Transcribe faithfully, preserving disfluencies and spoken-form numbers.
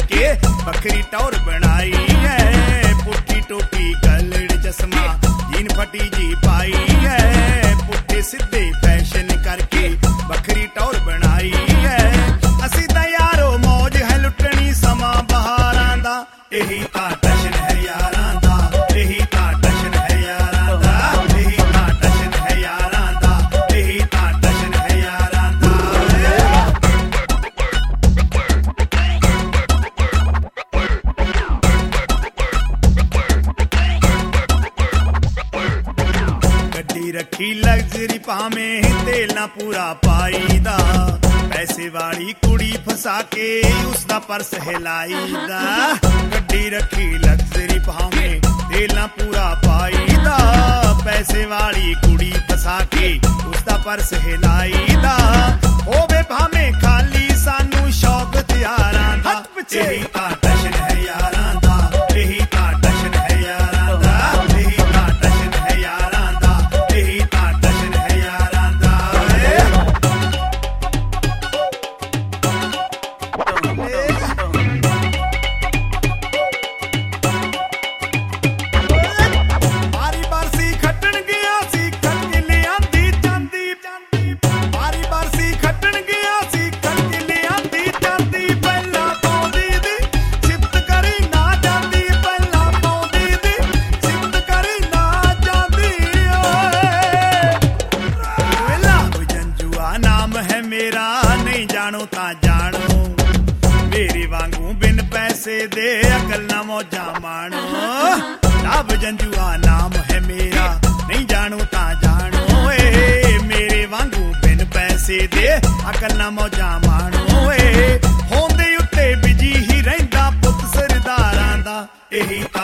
करके बखरी टौर बनाई है। पुट्ठी टोपी गलड़ चश्मा जीन फटी जी पाई है। पुट्ठे सीधे फैशन करके बखरी टौर बनाई है। असी तां यारो मौज है लुटनी समा बहारां दा। यही तां टशन है यारां दा। यही तां टशन है यारां दा। यही तां टशन है यारां दा। यही तां टशन है यारां दा। गड्डी रखी लग्जरी भावें तेल ना पूरा पाईदा। पैसे वाली कुड़ी फसा के उसदा पर्स हिलाईदा। गड्डी रखी लग्जरी भावें तेल ना पूरा पाईदा। पैसे वाली कुड़ी फसा के उसदा पर्स हिलाईदा। होवे भावें खाली सानू शौक यारां दा। यही तां टशन है यारां दा। यही तां टशन है यारां दा। यही तां टशन है यारां दा। यही तां टशन है यारां दा। बारी बरसी खट्टण गया सी खट के लियांदी चांदी। बारी बरसी खट्टण गया सी खट के लियांदी चांदी। पहला पौंदी दी सिफत करी ना जांदी। पहला पौंदी दी सिफत करी ना जांदी। ओए लाभ जंजुआ नाम है मेरा नहीं जानो ता जानो। मेरे वांगू बिन पैसे दे अकल ना मौजा मानो। लाभ जंजुआ नाम है मेरा नहीं जानो ता जानो। ए मेरे वांगू बिन पैसे दे अकल ना मौजा मानो। ए होंदे उत्ते बिजी ही रहिंदा पुੱਤ सरदाਰਾਂ ਦਾ। यही